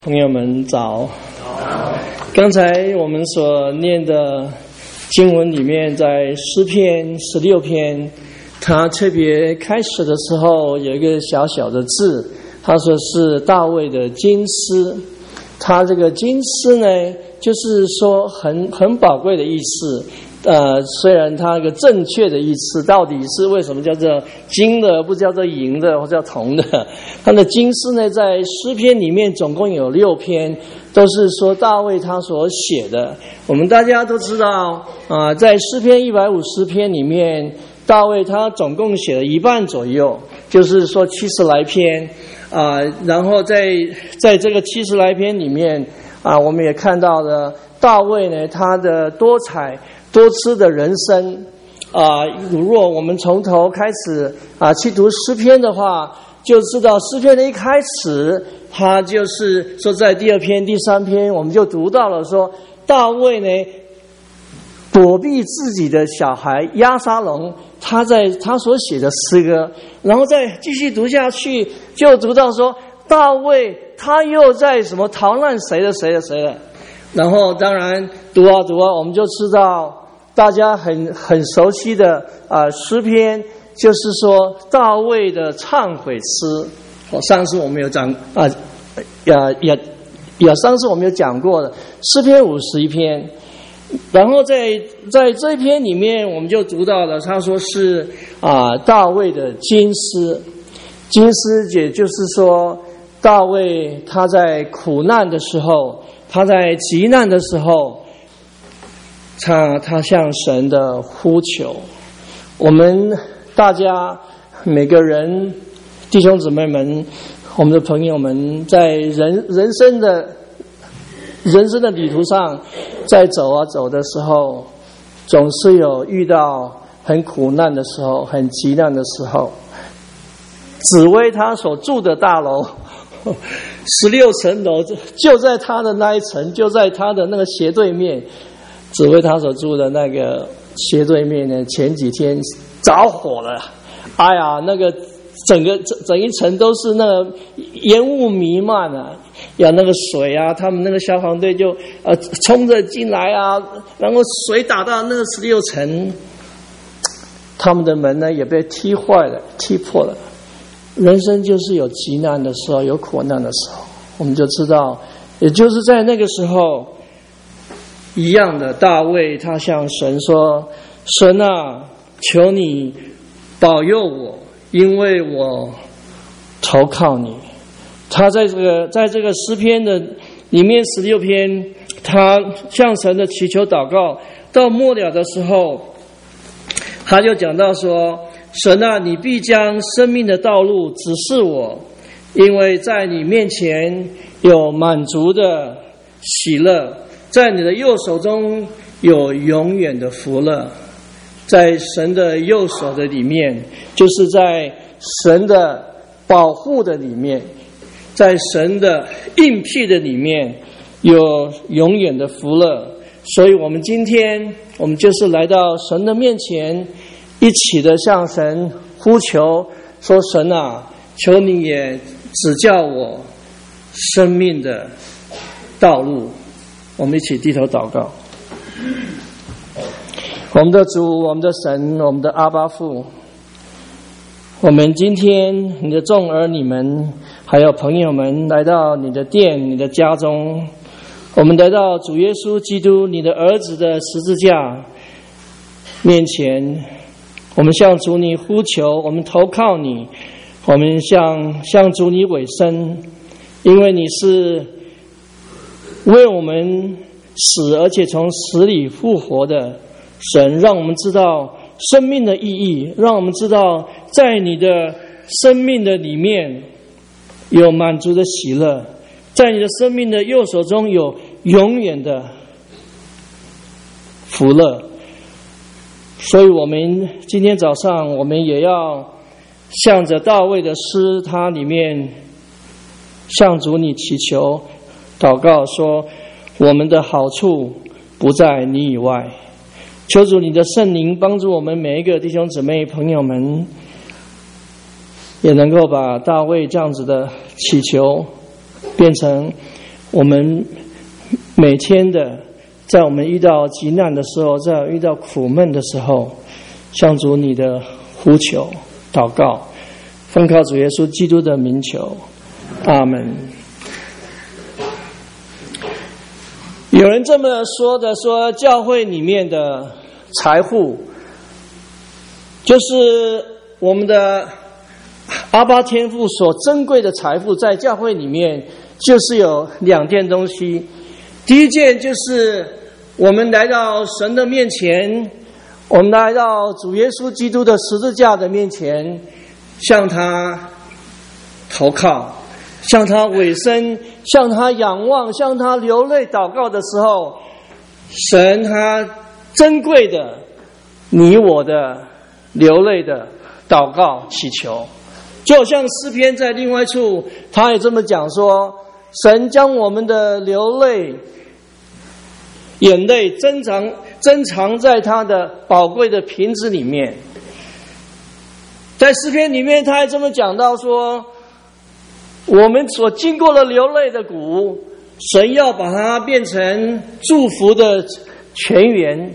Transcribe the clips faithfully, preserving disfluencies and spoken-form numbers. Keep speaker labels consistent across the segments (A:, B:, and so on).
A: 朋友们早。刚才我们所念的经文里面，在诗篇十六篇，它特别开始的时候有一个小小的字，他说是大卫的金诗。他这个金诗呢，就是说很很宝贵的意思。呃，虽然它那个正确的意思到底是为什么叫做金的，不叫做银的或叫铜的？它的金诗呢，在诗篇里面总共有六篇，都是说大卫他所写的。我们大家都知道啊、呃，在诗篇一百五十篇里面，大卫他总共写了一半左右，就是说七十来篇啊、呃。然后在在这个七十来篇里面啊、呃，我们也看到了大卫呢，他的多彩多姿的人生啊、呃，如果我们从头开始啊、呃、去读诗篇的话，就知道诗篇的一开始，他就是说在第二篇、第三篇，我们就读到了说大卫呢躲避自己的小孩押沙龙，他在他所写的诗歌，然后再继续读下去，就读到说大卫他又在什么逃难谁的谁的谁的，然后当然读啊读啊，我们就知道。大家很很熟悉的啊、呃、诗篇，就是说大卫的忏悔诗。哦，上次我们有讲啊，也也也上次我们有讲过的诗篇五十一篇，然后在在这一篇里面，我们就读到了，他说是啊、呃、大卫的金诗。金诗也就是说，大卫他在苦难的时候，他在急难的时候。他他向神的呼求，我们大家每个人弟兄姊妹们，我们的朋友们，在人人生的人生的旅途上，在走啊走的时候，总是有遇到很苦难的时候，很急难的时候。紫薇他所住的大楼十六层楼，就在他的那一层，就在他的那个斜对面。紫薇他所住的那个斜对面呢，前几天着火了，哎呀，那个整个整整一层都是那个烟雾弥漫啊，有那个水啊，他们那个消防队就呃冲着进来啊，然后水打到那个十六层，他们的门呢也被踢坏了、踢破了。人生就是有急难的时候，有苦难的时候，我们就知道，也就是在那个时候。一样的，大卫他向神说：“神啊，求你保佑我，因为我投靠你。”他在这个在这个诗篇的里面十六篇，他向神的祈求祷告，到末了的时候，他就讲到说：“神啊，你必将生命的道路指示我，因为在你面前有满足的喜乐。”在你的右手中有永远的福乐，在神的右手的里面，就是在神的保护的里面，在神的应辟的里面有永远的福乐。所以我们今天我们就是来到神的面前，一起的向神呼求，说神啊，求你也指教我生命的道路。我们一起低头祷告。我们的主，我们的神，我们的阿爸父，我们今天你的众儿女们还有朋友们来到你的殿、你的家中，我们来到主耶稣基督你的儿子的十字架面前，我们向主你呼求，我们投靠你，我们向向主你委身，因为你是为我们死而且从死里复活的神，让我们知道生命的意义，让我们知道在你的生命的里面有满足的喜乐，在你的生命的右手中有永远的福乐。所以我们今天早上我们也要向着大卫的诗，它里面向主你祈求祷告说，我们的好处不在你以外。求主你的圣灵帮助我们每一个弟兄姊妹朋友们，也能够把大卫这样子的祈求变成我们每天的，在我们遇到急难的时候，在遇到苦闷的时候，向主你的呼求、祷告，奉靠主耶稣基督的名求，阿门。有人这么说的，说教会里面的财富，就是我们的阿爸天父所珍贵的财富，在教会里面就是有两件东西。第一件就是我们来到神的面前，我们来到主耶稣基督的十字架的面前，向他投靠，向他委身，向他仰望，向他流泪祷告的时候，神他珍贵的你我的流泪的祷告祈求，就好像诗篇在另外一处他也这么讲说，神将我们的流泪眼泪珍藏珍藏在他的宝贵的瓶子里面。在诗篇里面他还这么讲到说，我们所经过了流泪的谷，神要把它变成祝福的泉源。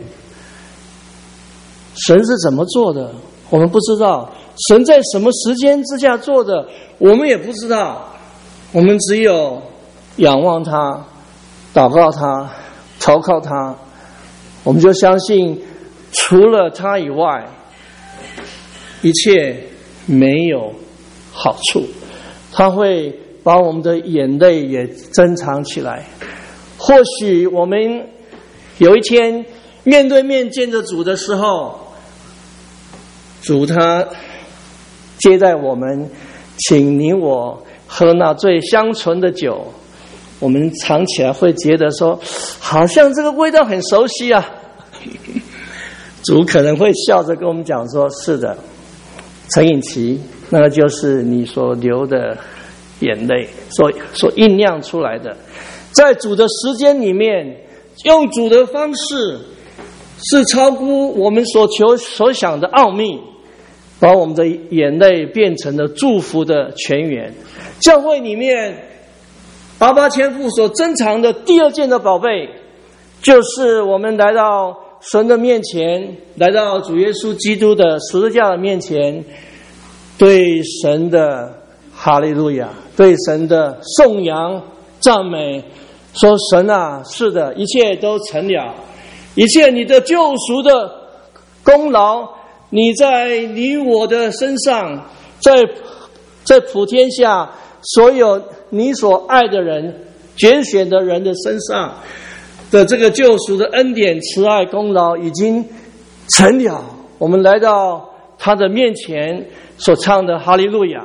A: 神是怎么做的我们不知道，神在什么时间之下做的我们也不知道，我们只有仰望他，祷告他，投靠他，我们就相信除了他以外一切没有好处。他会把我们的眼泪也珍藏起来。或许我们有一天面对面见着主的时候，主他接待我们，请你我喝那最香醇的酒，我们尝起来会觉得说，好像这个味道很熟悉啊。主可能会笑着跟我们讲说，是的，陈颖琪，那个就是你所流的眼泪，所所酝酿出来的。在主的时间里面，用主的方式，是超乎我们所求所想的奥秘，把我们的眼泪变成了祝福的泉源。教会里面阿爸天父所珍藏的第二件的宝贝，就是我们来到神的面前，来到主耶稣基督的十字架的面前，对神的哈利路亚，对神的颂扬赞美，说神啊，是的，一切都成了，一切你的救赎的功劳，你在你我的身上，在在普天下所有你所爱的人拣选的人的身上的这个救赎的恩典慈爱功劳已经成了。我们来到他的面前所唱的哈利路亚。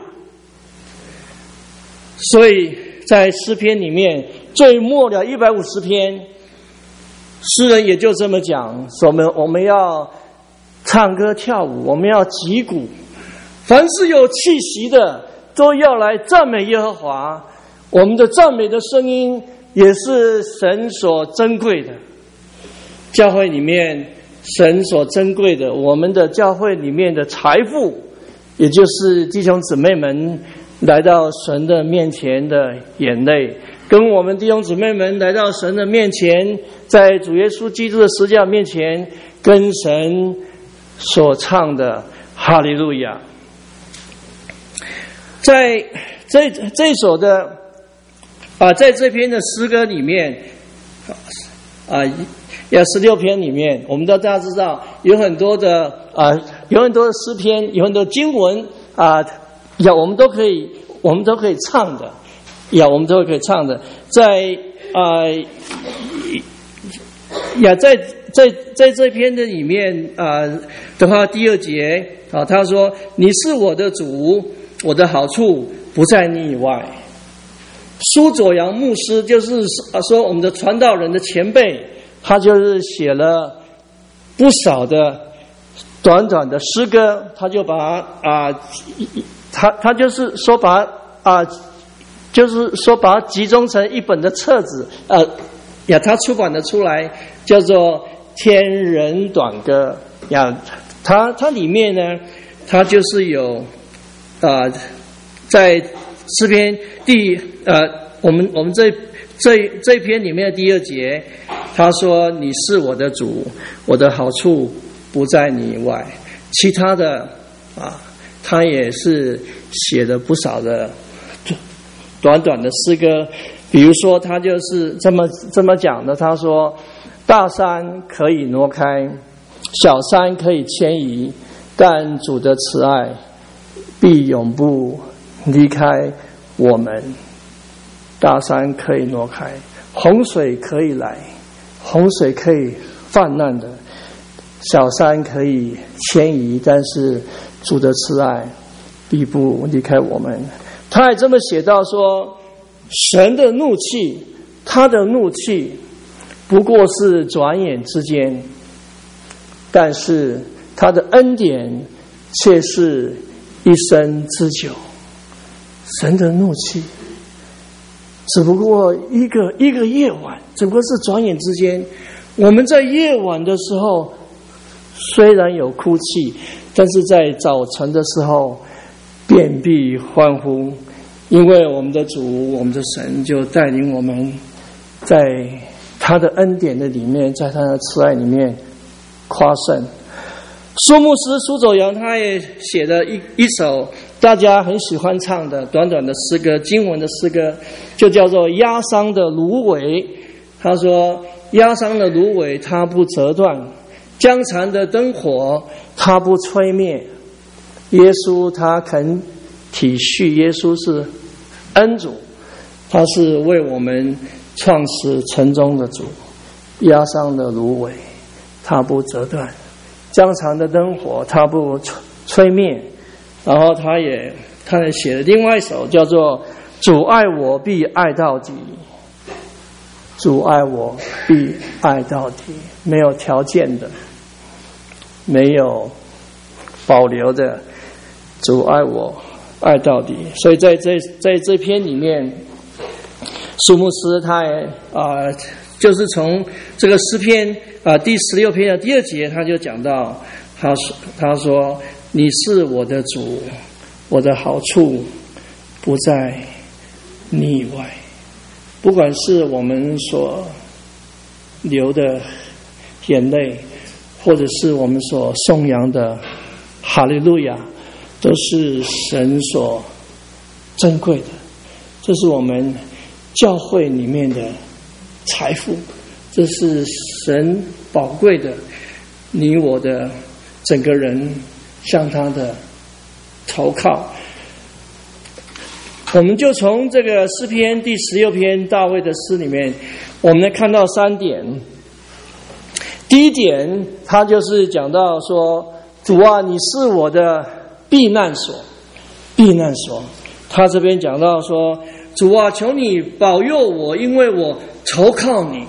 A: 所以在诗篇里面最末了一百五十篇，诗人也就这么讲，说我们我们要唱歌跳舞，我们要击鼓，凡是有气息的都要来赞美耶和华。我们的赞美的声音也是神所珍贵的。教会里面神所珍贵的，我们的教会里面的财富，也就是弟兄姊妹们来到神的面前的眼泪，跟我们弟兄姊妹们来到神的面前，在主耶稣基督的十字架面前跟神所唱的哈利路亚。在这这首的啊，在这篇的诗歌里面啊，要十六篇里面，我们都大家知道有很多的啊，有很多的诗篇，有很多经文啊，呀，我们都可以，我们都可以唱的，呀，我们都可以唱的。在啊呀，在在在这篇的里面啊的话，第二节啊，他说：“你是我的主，我的好处不在你以外。”苏佐阳牧师就是说我们的传道人的前辈，他就是写了不少的短短的诗歌，他就把啊，他他就是说把啊，就是说把它集中成一本的册子，呃，呀，他出版的出来，叫做《天人短歌》呀，它它里面呢，它就是有啊、呃，在诗篇第呃，我们我们这这这篇里面的第二节，他说：“你是我的主，我的好处不在你以外。”其他的啊，他也是写了不少的短短的诗歌。比如说，他就是这么这么讲的，他说：“大山可以挪开，小山可以迁移，但主的慈爱必永不离开我们。大山可以挪开，洪水可以来，洪水可以泛滥的，小山可以迁移，但是主的慈爱必不离开我们。”他还这么写到说，神的怒气，他的怒气不过是转眼之间，但是他的恩典却是一生之久。神的怒气只不过一个一个夜晚，只不过是转眼之间。我们在夜晚的时候虽然有哭泣，但是在早晨的时候便必欢呼，因为我们的主，我们的神就带领我们在他的恩典的里面，在他的慈爱里面夸胜。苏牧师苏走阳他也写了一一首大家很喜欢唱的短短的诗歌，经文的诗歌，就叫做《压伤的芦苇》。他说：“压伤的芦苇它不折断，将残的灯火它不吹灭。耶稣他肯体恤，耶稣是恩主，他是为我们创始成终的主。压伤的芦苇它不折断，将残的灯火它不吹灭。”然后他也他也写了另外一首叫做《主爱我必爱到底》。主爱我必爱到底，没有条件的，没有保留的，主爱我爱到底。所以在这在这篇里面，苏牧师他也啊、呃，就是从这个诗篇啊、呃、第十六篇的第二节，他就讲到，他说他说你是我的主，我的好处不在你以外。不管是我们所流的眼泪，或者是我们所颂扬的哈利路亚，都是神所珍贵的，这是我们教会里面的财富，这是神宝贵的，你我的整个人向他的投靠。我们就从这个诗篇第十六篇大卫的诗里面，我们来看到三点。第一点，他就是讲到说，主啊，你是我的避难所，避难所。他这边讲到说，主啊，求你保佑我，因为我投靠你。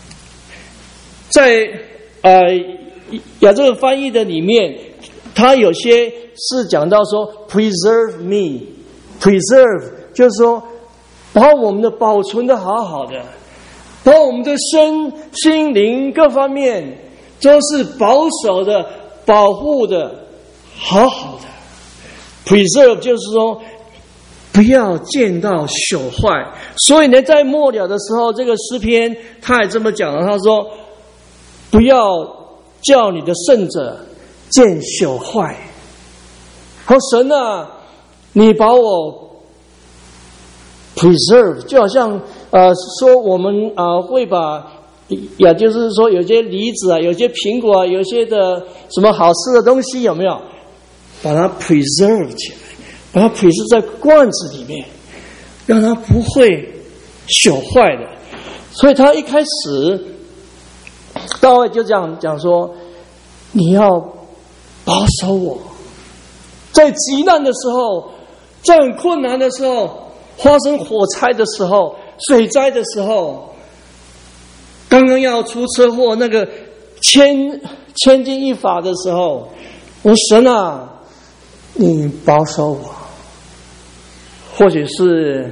A: 在呃雅这个翻译的里面，他有些是讲到说 preserve me。preserve 就是说把我们的保存的好好的，把我们的身心灵各方面都是保守的保护的好好的。 preserve 就是说不要见到朽坏。所以呢，在末了的时候，这个诗篇他也这么讲了，他说不要叫你的圣者见朽坏。好，神啊，你把我 preserve， 就好像呃说我们啊、呃、会把，也就是说有些梨子啊，有些苹果啊，有些的什么好吃的东西有没有，把它 preserve 起来，把它 preserve 在罐子里面，让它不会朽坏的。所以他一开始大卫就这样讲说，你要保守我，在极难的时候，在很困难的时候，发生火灾的时候，水灾的时候，刚刚要出车祸，那个千千钧一发的时候，我神啊，你保守我。或许是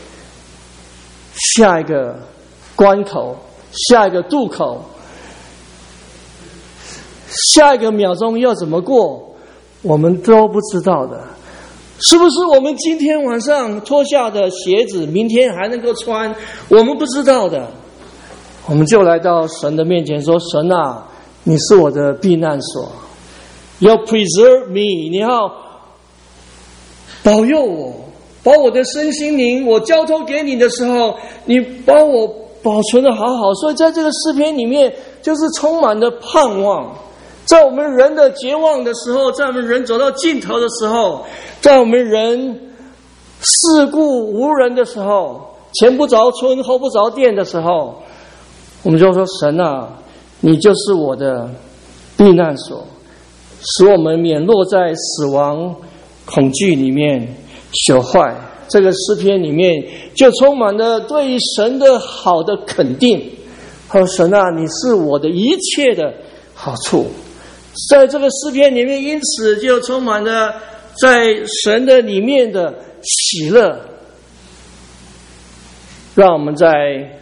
A: 下一个关口，下一个渡口，下一个秒钟要怎么过，我们都不知道的。 是不是我们今天晚上脱下的鞋子，明天还能够穿？我们不知道的。我们就来到神的面前说：神啊，你是我的避难所，要 preserve me， 你要保佑我，把我的身心灵我交托给你的时候，你把我保存得好好。所以在这个诗篇里面，就是充满了盼望。在我们人的绝望的时候，在我们人走到尽头的时候，在我们人世故无人的时候，前不着村后不着店的时候，我们就说：神啊，你就是我的避难所，使我们免落在死亡恐惧里面朽坏。这个诗篇里面就充满了对神的好的肯定。他说：神啊，你是我的一切的好处。在这个诗篇里面，因此就充满了在神的里面的喜乐，让我们在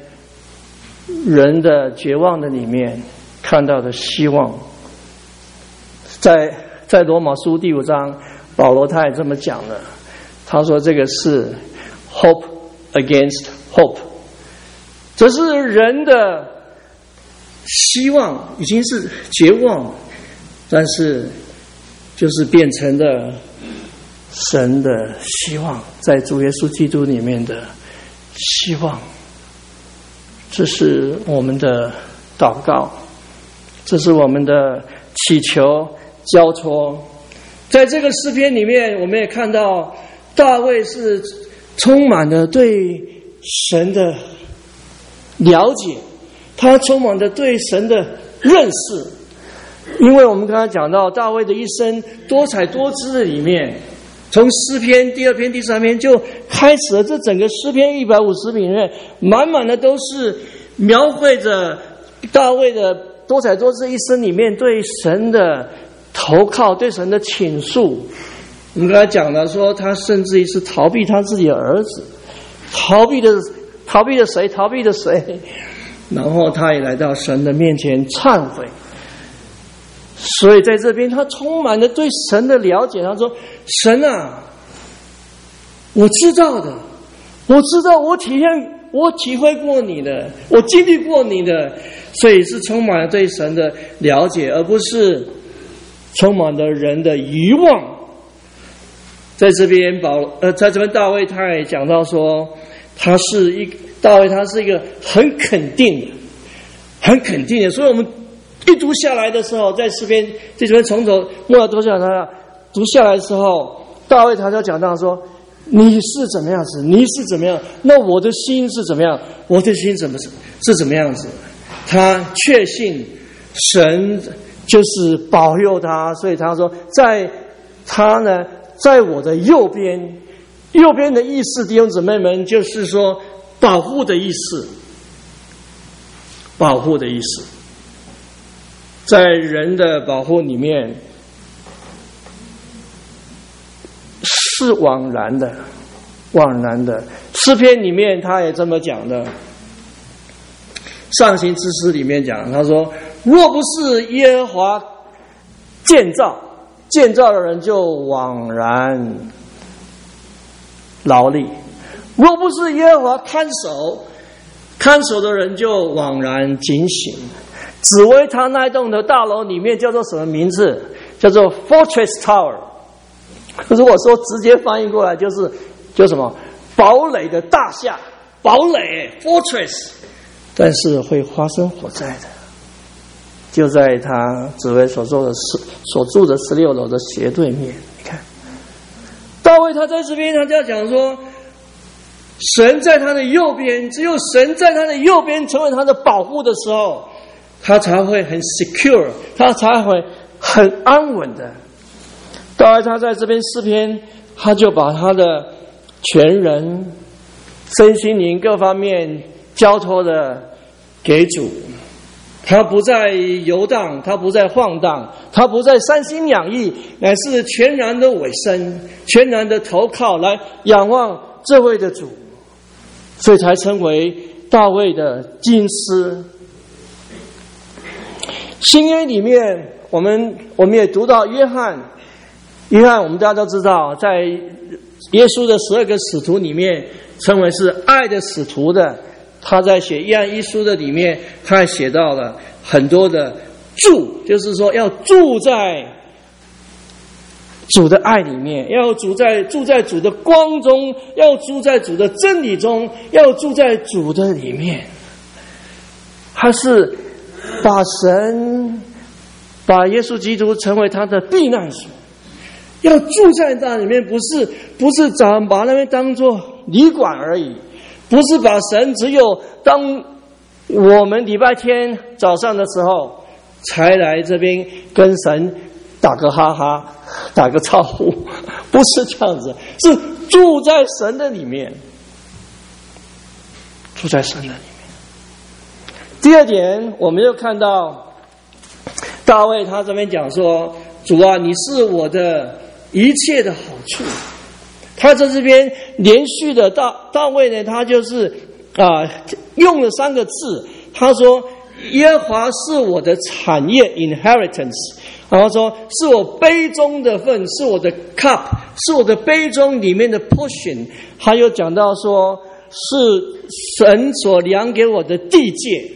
A: 人的绝望的里面看到的希望。在在罗马书第五章，保罗他也这么讲了，他说这个是 hope against hope， 这是人的希望已经是绝望，但是就是变成了神的希望，在主耶稣基督里面的希望。这是我们的祷告，这是我们的祈求交托。在这个诗篇里面，我们也看到大卫是充满了对神的了解，他充满了对神的认识。因为我们刚才讲到大卫的一生多彩多姿的里面，从诗篇第二篇第三篇就开始了，这整个诗篇一百五十篇里面满满的都是描绘着大卫的多彩多姿一生里面对神的投靠，对神的倾诉。我们刚才讲了说，他甚至于是逃避他自己的儿子，逃避的逃避的谁逃避的谁，然后他也来到神的面前忏悔。所以在这边他充满了对神的了解。他说：神啊，我知道的，我知道，我体验我体会过你的，我经历过你的。所以是充满了对神的了解，而不是充满了人的遗忘。在这边保呃，在这边大卫他也讲到说，他是一大卫他是一个很肯定的很肯定的。所以我们一读下来的时候，在诗篇这边从头末到读下来，读下来的时候，大卫他就讲到说：你是怎么样子，你是怎么样，那我的心是怎么样，我的心怎么是是怎么样子。他确信神就是保佑他，所以他说，在他呢，在我的右边。右边的意思，弟兄姊妹们，就是说保护的意思，保护的意思。在人的保护里面是枉然的，枉然的。诗篇里面他也这么讲的，上行之诗里面讲，他说：若不是耶和华建造，建造的人就枉然劳力；若不是耶和华看守，看守的人就枉然警醒。紫薇他那栋的大楼里面叫做什么名字？叫做 Fortress Tower。如果说直接翻译过来，就是就什么堡垒的大厦，堡垒 Fortress， 但是会发生火灾的。就在他紫薇所做的所住的十六楼的斜对面。你看，大卫他在这边他就要讲说，神在他的右边，只有神在他的右边成为他的保护的时候，他才会很 secure， 他才会很安稳的。大卫他在这边诗篇，他就把他的全人、身心灵各方面交托的给主。他不再游荡，他不再晃荡，他不再三心两意，乃是全然的委身，全然的投靠来仰望这位的主，所以才称为大卫的金诗。新约里面，我们我们也读到约翰， 约翰我们大家都知道，在耶稣的十二个使徒里面称为是爱的使徒的，他在写约翰一书的里面，他还写到了很多的住，就是说要住在主的爱里面，要住在住在主的光中，要住在主的真理中，要住在主的里面。他是把神把耶稣基督成为他的避难所，要住在那里面，不是不是把那边当作旅馆而已，不是把神只有当我们礼拜天早上的时候才来这边跟神打个哈哈打个招呼，不是这样子，是住在神的里面，住在神的里面。第二点，我们又看到大卫他这边讲说，主啊，你是我的一切的好处。他在这边连续的大大卫呢，他就是啊、呃、用了三个字，他说耶和华是我的产业 inheritance， 然后说是我杯中的份，是我的 cup， 是我的杯中里面的 portion。还有讲到说是神所量给我的地界，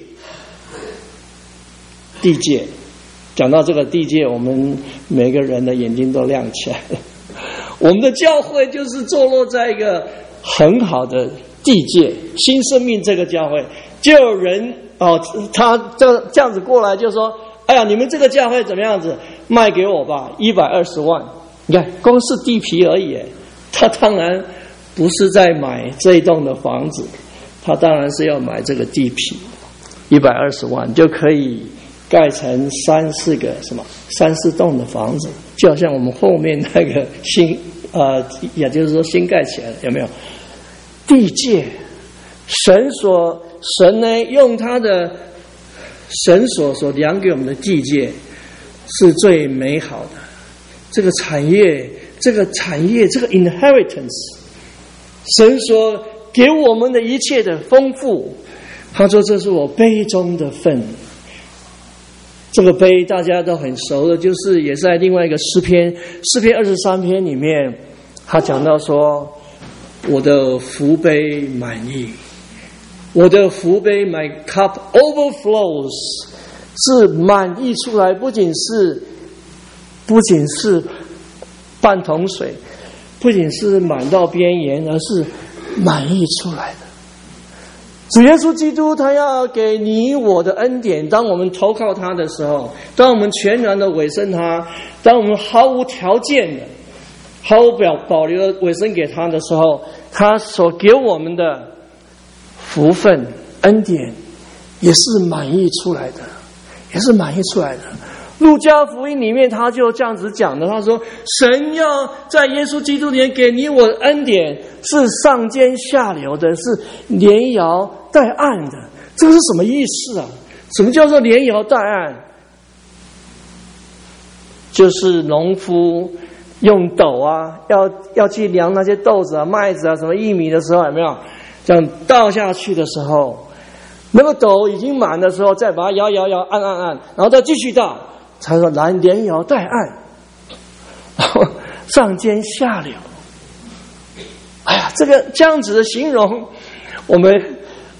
A: 地界。讲到这个地界，我们每个人的眼睛都亮起来了。我们的教会就是坐落在一个很好的地界，新生命这个教会，就有人哦，他这这样子过来就说：“哎呀，你们这个教会怎么样子？卖给我吧，一百二十万。”你看，光是地皮而已，他当然不是在买这一栋的房子，他当然是要买这个地皮，一百二十万就可以盖成三四个什么三四栋的房子，就好像我们后面那个新呃，也就是说新盖起来了，有没有？地界，神所神呢用他的神所所量给我们的地界是最美好的，这个产业，这个产业，这个 inheritance， 神所给我们的一切的丰富，他说这是我杯中的份。这个杯大家都很熟的，就是也是在另外一个诗篇，诗篇二十三篇里面，他讲到说，我的福杯满溢，我的福杯 my cup overflows， 是满溢出来，不仅是不仅是半桶水，不仅是满到边沿，而是满溢出来的。主耶稣基督他要给你我的恩典，当我们投靠他的时候，当我们全然的委身他，当我们毫无条件的毫无保保留的委身给他的时候，他所给我们的福分恩典也是满溢出来的，也是满溢出来的。路加福音里面他就这样子讲的，他说神要在耶稣基督里面给你我的恩典是上尖下流的，是连摇带按的。这个是什么意思啊？什么叫做连摇带按？就是农夫用斗啊，要要去量那些豆子啊、麦子啊、什么薏米的时候，有没有这样倒下去的时候，那个斗已经满的时候，再把它摇摇摇、按按按，然后再继续倒，才说来连摇带按，然后上尖下流。哎呀，这个这样子的形容，我们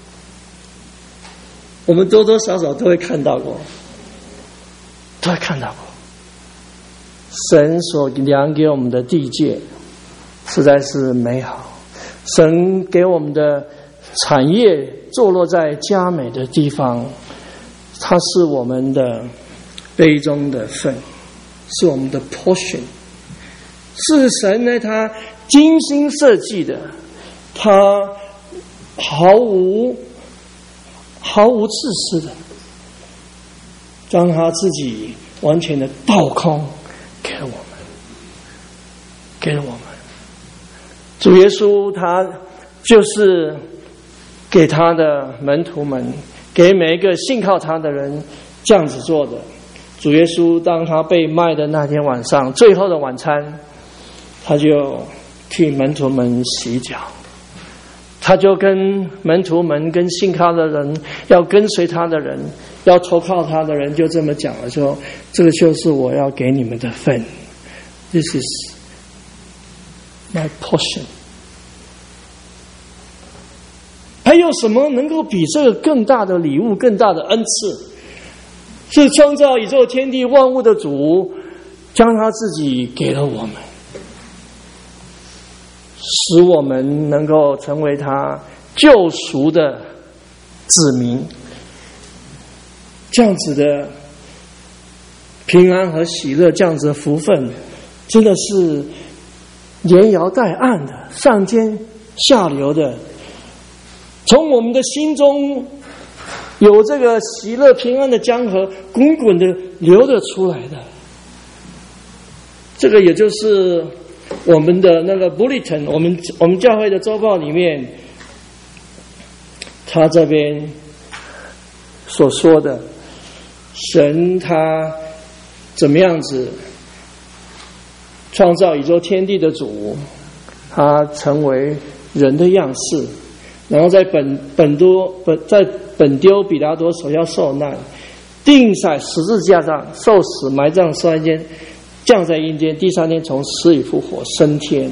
A: 我们多多少少都会看到过，都会看到过。神所量给我们的地界实在是美好，神给我们的产业坐落在佳美的地方，它是我们的杯中的份，是我们的 portion， 是神呢他精心设计的，他毫无毫无自私的将他自己完全的倒空给了我们，给了我们。主耶稣他就是给他的门徒们，给每一个信靠他的人这样子做的。主耶稣当他被卖的那天晚上，最后的晚餐，他就替门徒们洗脚，他就跟门徒们、跟信靠的人、要跟随他的人、要投靠他的人，就这么讲了，说：“这个就是我要给你们的份， This is my portion。还有什么能够比这个更大的礼物、更大的恩赐？是创造宇宙天地万物的主，将他自己给了我们，使我们能够成为他救赎的子民。这样子的平安和喜乐，这样子的福分，真的是连摇带按的，上尖下流的，从我们的心中有这个喜乐平安的江河滚滚的流着出来的。这个也就是我们的那个 bulletin， 我们我们教会的周报里面，他这边所说的，神他怎么样子创造宇宙天地的主，他成为人的样式，然后在本本多本在本丢比拉多手下受难，钉在十字架上受死，埋葬三天，降在阴间，第三天从死里复活，升天。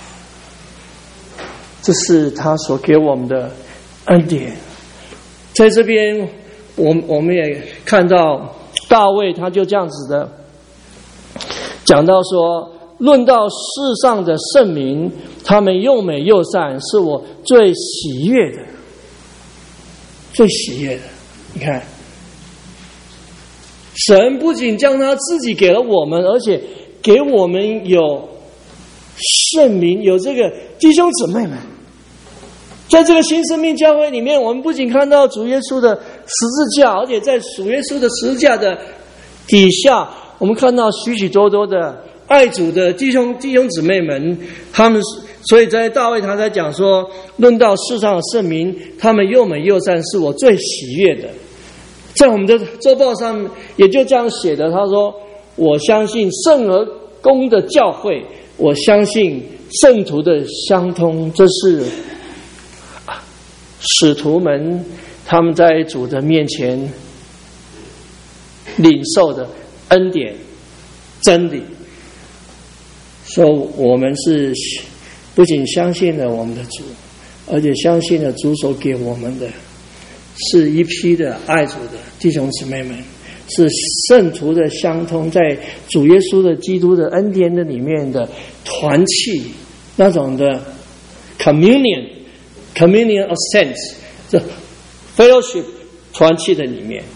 A: 这是他所给我们的恩典。在这边，我我们也看到大卫他就这样子的讲到说，论到世上的圣民，他们又美又善，是我最喜悦的，最喜悦的。你看，神不仅将他自己给了我们，而且给我们有圣民，有这个弟兄姊妹们。在这个新生命教会里面，我们不仅看到主耶稣的十字架，而且在主耶稣的十字架的底下，我们看到许许多多的爱主的弟兄弟兄姊妹们，他们所以在大卫他在讲说，论到世上的圣民，他们又美又善，是我最喜悦的。在我们的周报上也就这样写的，他说，我相信圣而公的教会，我相信圣徒的相通，这是使徒们他们在主的面前领受的恩典真理。说我们是不仅相信了我们的主，而且相信了主所给我们的是一批的爱主的弟兄姊妹们，是圣徒的相通，在主耶稣的基督的恩典的里面的团契，那种的 communion communion of saints， 这 fellowship 团契的里面。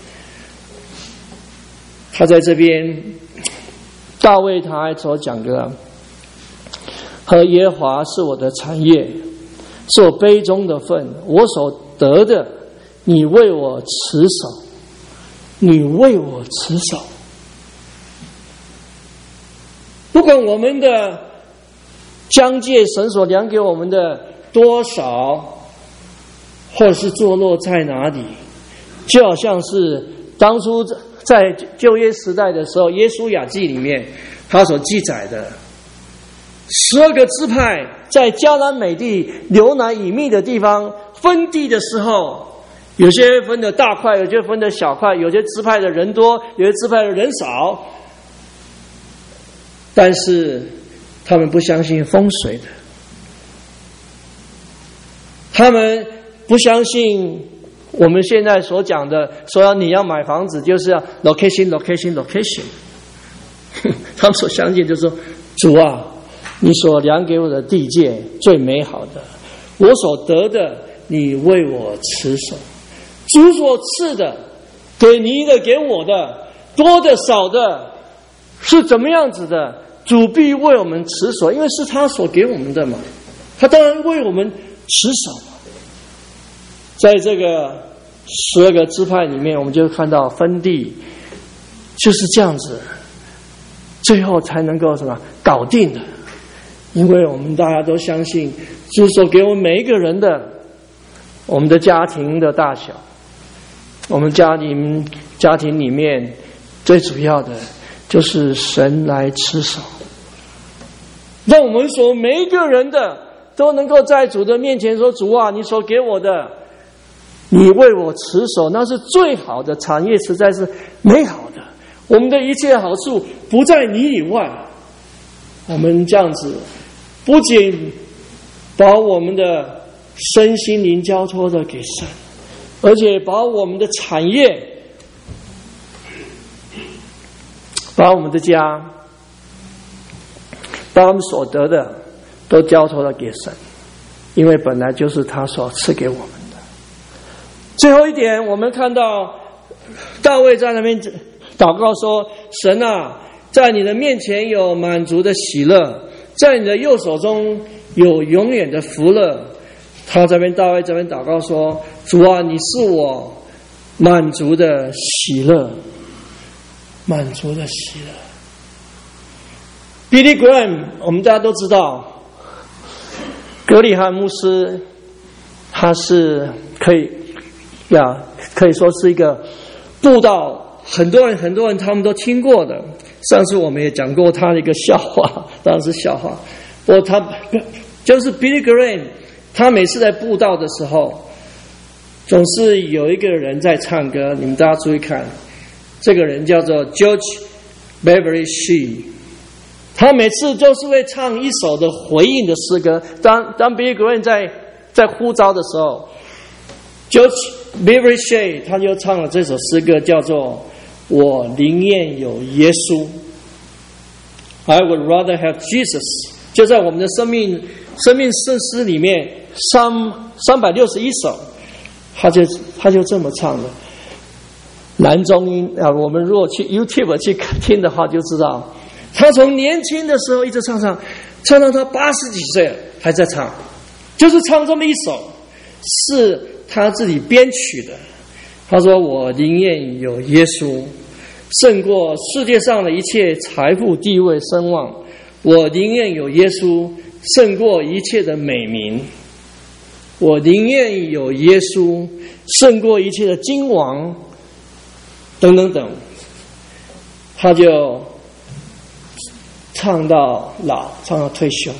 A: 他在这边大卫他还所讲的，和耶和华是我的产业，是我杯中的份，我所得的你为我持守，你为我持守。不管我们的疆界，神所量给我们的多少，或者是坐落在哪里，就好像是当初在旧约时代的时候，耶书亚记里面他所记载的十二个支派在迦南美地流奶与蜜的地方分地的时候，有些分的大块，有些分的小块，有些支派的人多，有些支派的人少，但是他们不相信风水的，他们不相信我们现在所讲的，说你要买房子就是要 location location location 他们所相信就是说，主啊，你所量给我的地界最美好的，我所得的你为我持守。主所赐的，给你的给我的，多的少的，是怎么样子的，主必为我们持守，因为是他所给我们的嘛，他当然为我们持守。在这个十二个支派里面，我们就看到分地就是这样子，最后才能够什么搞定的。因为我们大家都相信主所给我们每一个人的，我们的家庭的大小，我们家庭家庭里面最主要的就是神来持守，让我们所每一个人的都能够在主的面前说，主啊，你所给我的你为我持守，那是最好的产业，实在是美好的。我们的一切好处不在你以外， 我们这样子，不仅把我们的身心灵交托的给神，而且把我们的产业，把我们的家，把我们所得的都交托了给神，因为本来就是他所赐给我们的。最后一点，我们看到大卫在那边祷告说：神啊，在你的面前有满足的喜乐，在你的右手中有永远的福乐。他这边大卫这边祷告说：主啊，你是我满足的喜乐，满足的喜乐。Billy Graham 我们大家都知道，格里汉牧师他是可以呀，可以说是一个布道，很多人很多人他们都听过的。上次我们也讲过他的一个笑话，当然是笑话。不过他就是 Billy Graham， 他每次在布道的时候，总是有一个人在唱歌。你们大家注意看，这个人叫做 George Beverly Shea， 他每次就是会唱一首的回应的诗歌。当当 Billy Graham 在在呼召的时候， George Beverly Shea 他就唱了这首诗歌，叫做我宁愿有耶稣 I would rather have Jesus。 就在我们的生命生命圣诗里面三三百六十一首，他就他就这么唱的。男中音啊，我们如果去 YouTube 去听的话就知道，他从年轻的时候一直唱唱唱到他八十几岁还在唱，就是唱这么一首，是他自己编曲的。他说我宁愿有耶稣胜过世界上的一切财富地位声望，我宁愿有耶稣胜过一切的美名，我宁愿有耶稣胜过一切的君王等等等。他就唱到老，唱到退休。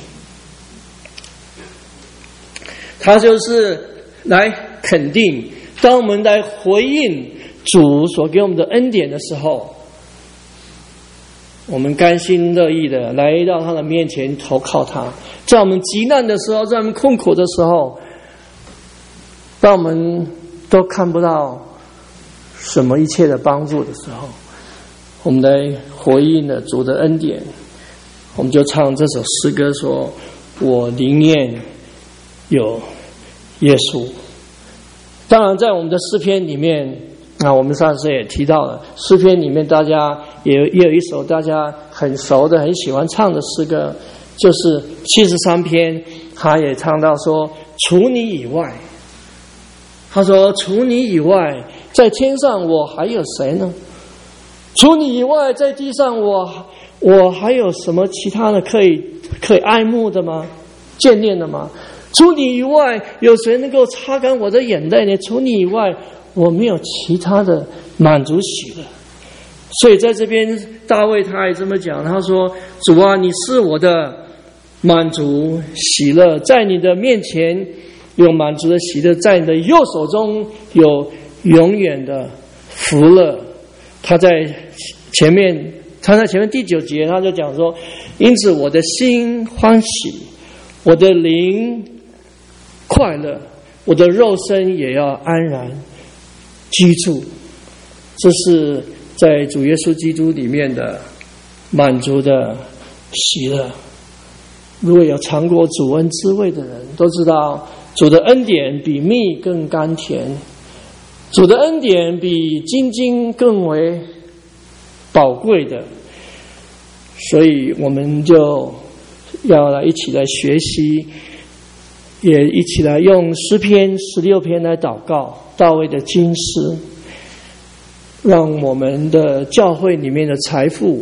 A: 他就是来肯定，当我们来回应主所给我们的恩典的时候，我们甘心乐意的来到他的面前投靠他。在我们急难的时候，在我们困苦的时候，当我们都看不到什么一切的帮助的时候，我们来回应了主的恩典，我们就唱这首诗歌说：我宁愿有耶稣。当然在我们的诗篇里面，那我们上次也提到了，诗篇里面大家也也有一首大家很熟的很喜欢唱的诗歌，就是七十三篇，他也唱到说：除你以外，他说除你以外，在天上我还有谁呢？除你以外，在地上我我还有什么其他的可以可以爱慕的吗？眷恋的吗？除你以外，有谁能够擦干我的眼泪呢？除你以外，我没有其他的满足喜乐。所以在这边大卫他也这么讲，他说：主啊，你是我的满足喜乐，在你的面前有满足的喜乐，在你的右手中有永远的福乐。他在前面他在前面第九节他就讲说：因此我的心欢喜，我的灵快乐，我的肉身也要安然居住。这是在主耶稣基督里面的满足的喜乐。如果有尝过主恩滋味的人都知道，主的恩典比蜜更甘甜，主的恩典比金金更为宝贵的。所以我们就要来一起来学习，也一起来用诗篇十六篇来祷告大卫的金诗，让我们的教会里面的财富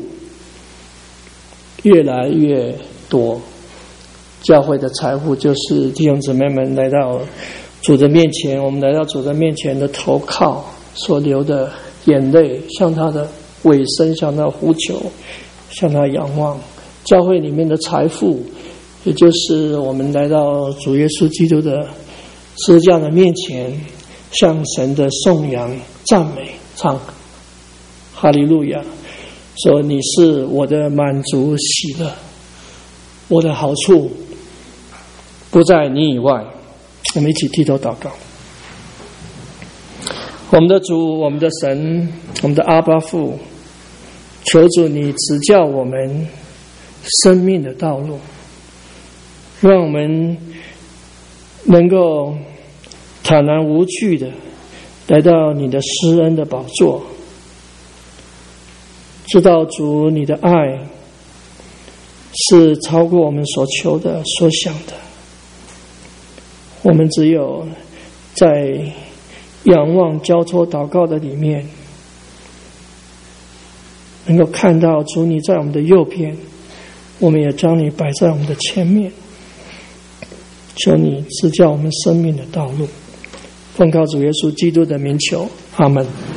A: 越来越多。教会的财富就是弟兄姊妹们来到主的面前，我们来到主的面前的投靠所流的眼泪，向他的尾声，向他呼求，向他仰望。教会里面的财富，也就是我们来到主耶稣基督的十字架的面前，向神的颂扬赞美，唱哈利路亚，说你是我的满足喜乐。 我的好处不在你以外。我们一起低头祷告。我们的主，我们的神，我们的阿爸父，求主你指教我们生命的道路，让我们能够坦然无惧的来到你的施恩的宝座，知道主你的爱是超过我们所求的所想的。我们只有在仰望交托祷告的里面，能够看到主你在我们的右边，我们也将你摆在我们的前面，求你指教我们生命的道路。奉靠主耶稣基督的名求，阿们。